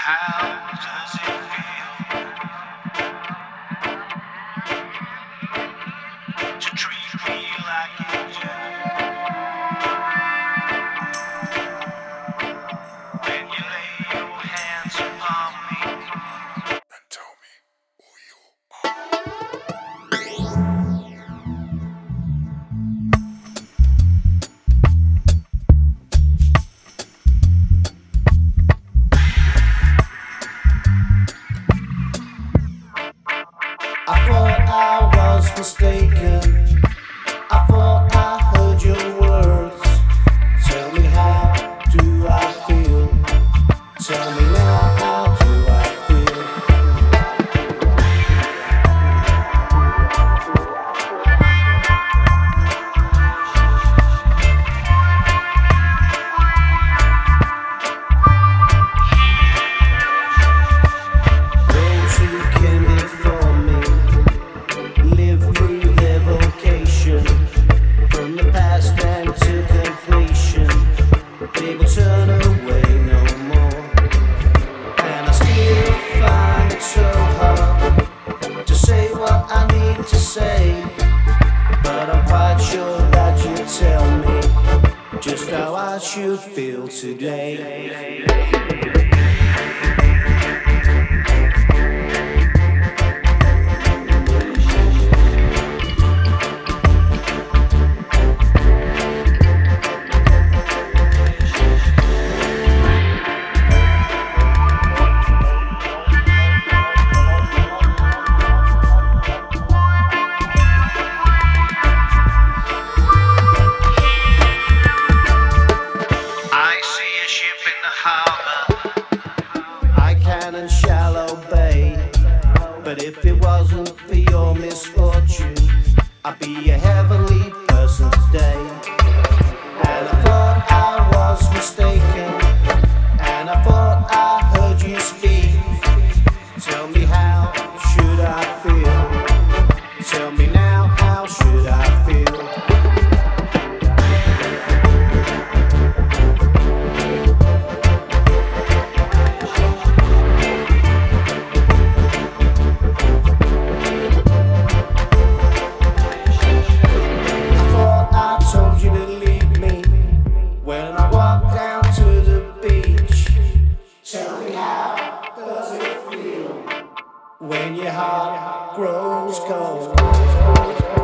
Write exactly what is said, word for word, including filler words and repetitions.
How does it feel to treat me like you do? When you lay your hands upon me and tell me who you are. I thought I was mistaken. I thought I heard your words. Tell me, how do I feel? Tell me now, how do I feel? Those who came before me lived through their vocation. From the past and to completion, they will turn away no more. And I still find it so hard to say what I need to say. But I'm quite sure that you tell me just how I should feel today. I see a ship in the harbor. I can and shall obey. But if it wasn't for your misfortune, I'd be a heavenly person today. And I thought I was mistaken, and I thought I heard you speak. Tell me, how should I feel? Tell me now, how should I feel? I thought I told you to leave me when I walked down to the beach. Tell me, how does it feel when your heart grows cold?